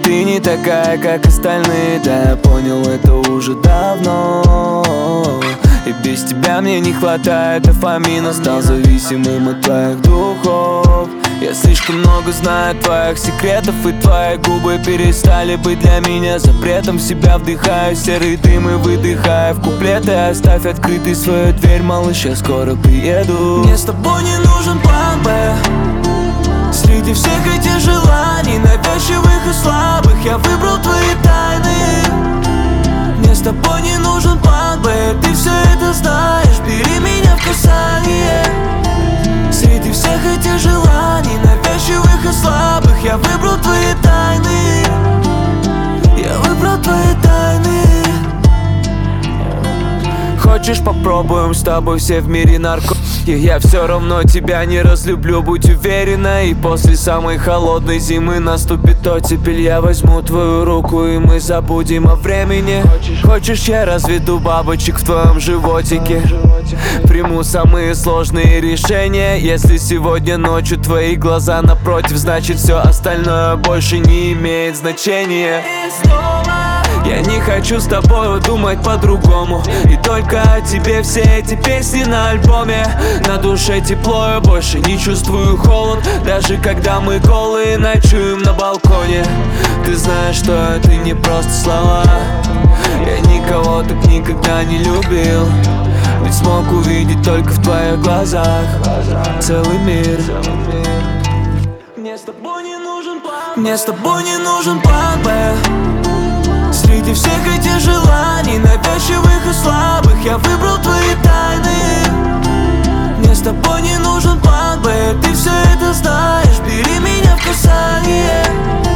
ты не такая, как остальные. Да, я понял это уже давно. И без тебя мне не хватает дофамина. Стал зависимым от твоих духов. Я слишком много знаю твоих секретов, и твои губы перестали быть для меня запретом. В себя вдыхаю серый дым и выдыхаю в куплеты. Оставь открытой свою дверь, малыш, я скоро приеду. Мне с тобой не нужен план Б. Среди всех этих желаний, навязчивых и слабых, я выбрал твои тайны. Мне с тобой не нужен план Б. Ты все это знаешь, бери меня в касание. Среди всех этих желаний, навязчивых и слабых, я выбрал твои тайны. Я выбрал твои тайны. Хочешь, попробуем с тобой все в мире наркотики? Я все равно тебя не разлюблю, будь уверена. И после самой холодной зимы наступит оттепель. Я возьму твою руку, и мы забудем о времени. Хочешь, я разведу бабочек в твоем животике? Приму самые сложные решения. Если сегодня ночью твои глаза напротив, значит все остальное больше не имеет значения. Я не хочу с тобой думать по-другому. И только о тебе все эти песни на альбоме. На душе тепло, я больше не чувствую холод. Даже когда мы голые ночуем на балконе. Ты знаешь, что это не просто слова. Я никого так никогда не любил. Ведь смог увидеть только в твоих глазах целый мир. Мне с тобой не нужен план Б. Мне с тобой не нужен план Б. Среди всех этих желаний, навязчивых и слабых, я выбрал твои тайны. Мне с тобой не нужен план Б. Ты все это знаешь, бери меня в касание.